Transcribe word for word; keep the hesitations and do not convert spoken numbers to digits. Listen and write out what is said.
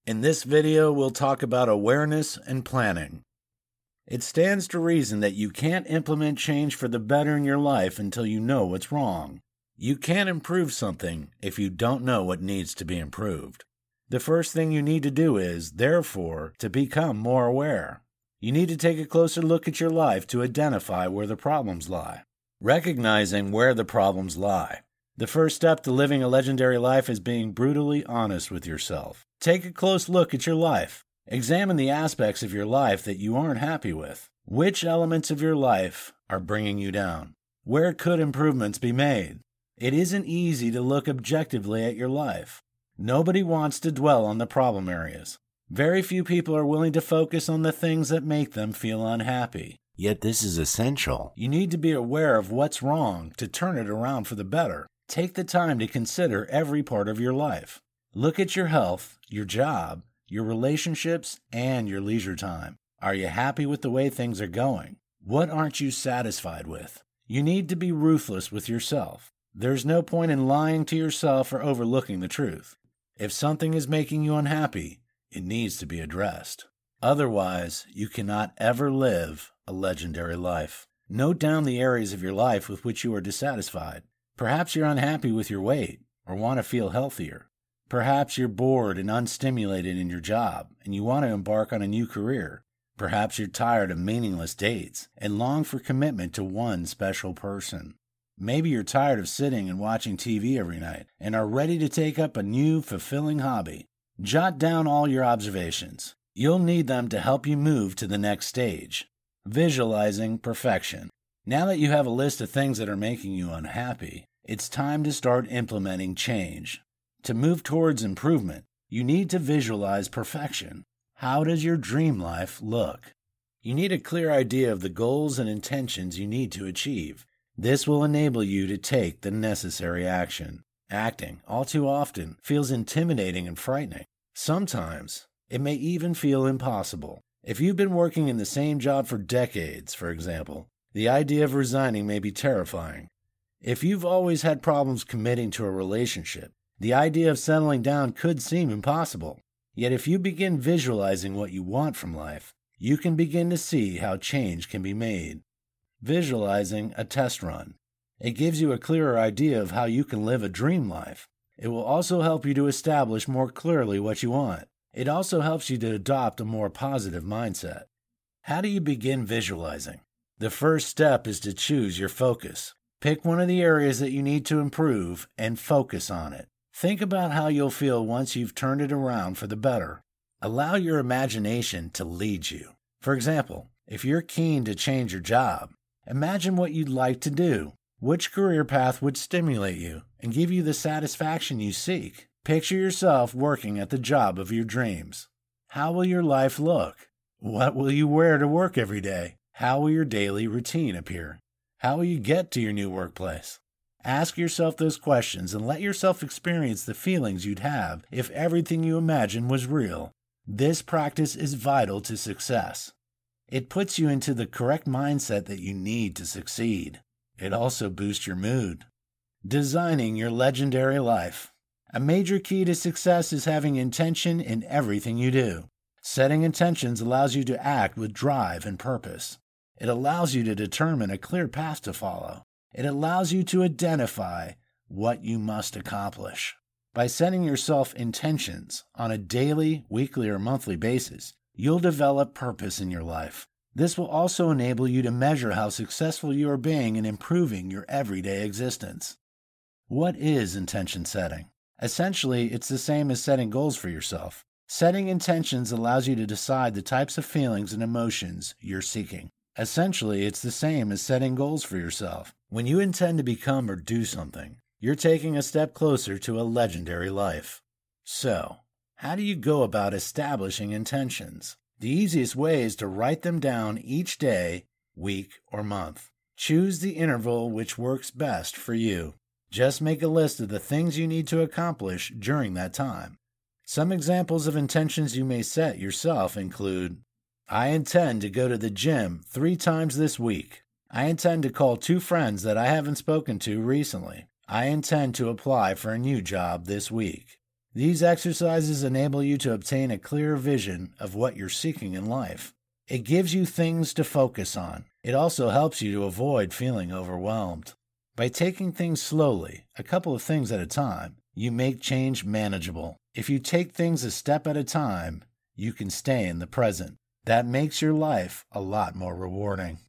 In this video, we'll talk about awareness and planning. It stands to reason that you can't implement change for the better in your life until you know what's wrong. You can't improve something if you don't know what needs to be improved. The first thing you need to do is, therefore, to become more aware. You need to take a closer look at your life to identify where the problems lie. Recognizing where the problems lie. The first step to living a legendary life is being brutally honest with yourself. Take a close look at your life. Examine the aspects of your life that you aren't happy with. Which elements of your life are bringing you down? Where could improvements be made? It isn't easy to look objectively at your life. Nobody wants to dwell on the problem areas. Very few people are willing to focus on the things that make them feel unhappy. Yet this is essential. You need to be aware of what's wrong to turn it around for the better. Take the time to consider every part of your life. Look at your health, your job, your relationships, and your leisure time. Are you happy with the way things are going? What aren't you satisfied with? You need to be ruthless with yourself. There's no point in lying to yourself or overlooking the truth. If something is making you unhappy, it needs to be addressed. Otherwise, you cannot ever live a legendary life. Note down the areas of your life with which you are dissatisfied. Perhaps you're unhappy with your weight or want to feel healthier. Perhaps you're bored and unstimulated in your job and you want to embark on a new career. Perhaps you're tired of meaningless dates and long for commitment to one special person. Maybe you're tired of sitting and watching T V every night and are ready to take up a new, fulfilling hobby. Jot down all your observations. You'll need them to help you move to the next stage. Visualizing perfection. Now that you have a list of things that are making you unhappy, it's time to start implementing change. To move towards improvement, you need to visualize perfection. How does your dream life look? You need a clear idea of the goals and intentions you need to achieve. This will enable you to take the necessary action. Acting, all too often, feels intimidating and frightening. Sometimes, it may even feel impossible. If you've been working in the same job for decades, for example, the idea of resigning may be terrifying. If you've always had problems committing to a relationship, the idea of settling down could seem impossible. Yet if you begin visualizing what you want from life, you can begin to see how change can be made. Visualizing a test run. It gives you a clearer idea of how you can live a dream life. It will also help you to establish more clearly what you want. It also helps you to adopt a more positive mindset. How do you begin visualizing? The first step is to choose your focus. Pick one of the areas that you need to improve and focus on it. Think about how you'll feel once you've turned it around for the better. Allow your imagination to lead you. For example, if you're keen to change your job, imagine what you'd like to do. Which career path would stimulate you and give you the satisfaction you seek? Picture yourself working at the job of your dreams. How will your life look? What will you wear to work every day? How will your daily routine appear? How will you get to your new workplace? Ask yourself those questions and let yourself experience the feelings you'd have if everything you imagine was real. This practice is vital to success. It puts you into the correct mindset that you need to succeed. It also boosts your mood. Designing your legendary life. A major key to success is having intention in everything you do. Setting intentions allows you to act with drive and purpose. It allows you to determine a clear path to follow. It allows you to identify what you must accomplish. By setting yourself intentions on a daily, weekly, or monthly basis, you'll develop purpose in your life. This will also enable you to measure how successful you are being in improving your everyday existence. What is intention setting? Essentially, it's the same as setting goals for yourself. Setting intentions allows you to decide the types of feelings and emotions you're seeking. Essentially, it's the same as setting goals for yourself. When you intend to become or do something, you're taking a step closer to a legendary life. So, how do you go about establishing intentions? The easiest way is to write them down each day, week, or month. Choose the interval which works best for you. Just make a list of the things you need to accomplish during that time. Some examples of intentions you may set yourself include: I intend to go to the gym three times this week. I intend to call two friends that I haven't spoken to recently. I intend to apply for a new job this week. These exercises enable you to obtain a clear vision of what you're seeking in life. It gives you things to focus on. It also helps you to avoid feeling overwhelmed. By taking things slowly, a couple of things at a time, you make change manageable. If you take things a step at a time, you can stay in the present. That makes your life a lot more rewarding.